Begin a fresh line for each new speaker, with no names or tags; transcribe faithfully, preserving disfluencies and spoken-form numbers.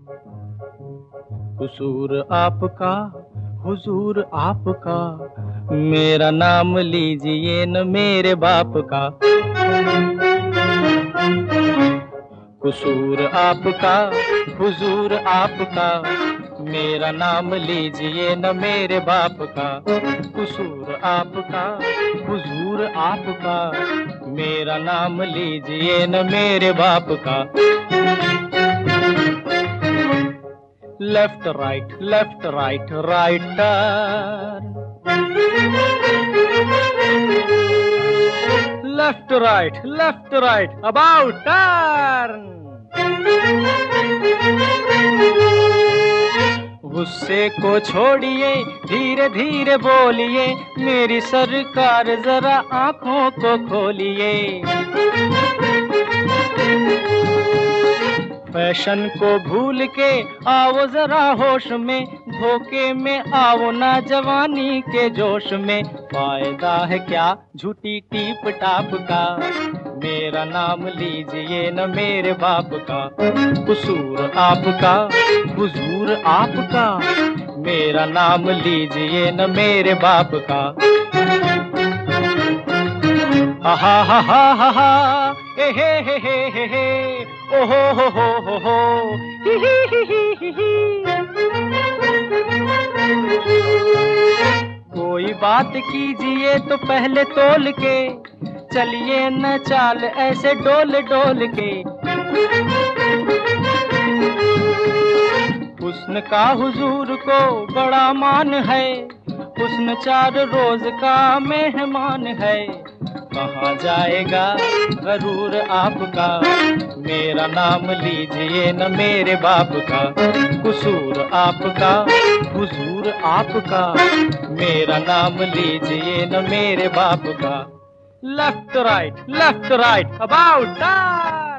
कसूर आपका, हुजूर आपका, मेरा नाम लीजिए न मेरे बाप का। कसूर आपका, हुजूर आपका, मेरा नाम लीजिए न मेरे बाप का। कसूर आपका, हुजूर आपका, मेरा नाम लीजिए न मेरे बाप का। Left right, left right, right turn. Left right, left right, about turn. गुस्से को छोड़िए, धीरे धीरे बोलिए, मेरी सरकार जरा आंखों को खोलिए। फैशन को भूल के आओ जरा होश में, धोखे में आओ ना जवानी के जोश में। फायदा है क्या झूठी टीप टाप का, मेरा नाम लीजिए न मेरे बाप का। कसूर आपका, हुजूर आपका, मेरा नाम लीजिए न मेरे बाप का। हा हा हा हा हा हा, ए हे हे हे हे हे, ओ हो हो हो हो हो, ही ही ही ही ही। कोई बात कीजिए तो पहले तोल के, चलिए न चाल ऐसे डोल डोल के। हुस्न का हुजूर को बड़ा मान है, हुस्न चार रोज का मेहमान है। कहाँ जाएगा गरूर आपका, मेरा नाम लीजिए न मेरे बाप का। कसूर आपका, हुजूर आपका, मेरा नाम लीजिए न मेरे बाप का। Left right, left right, about time.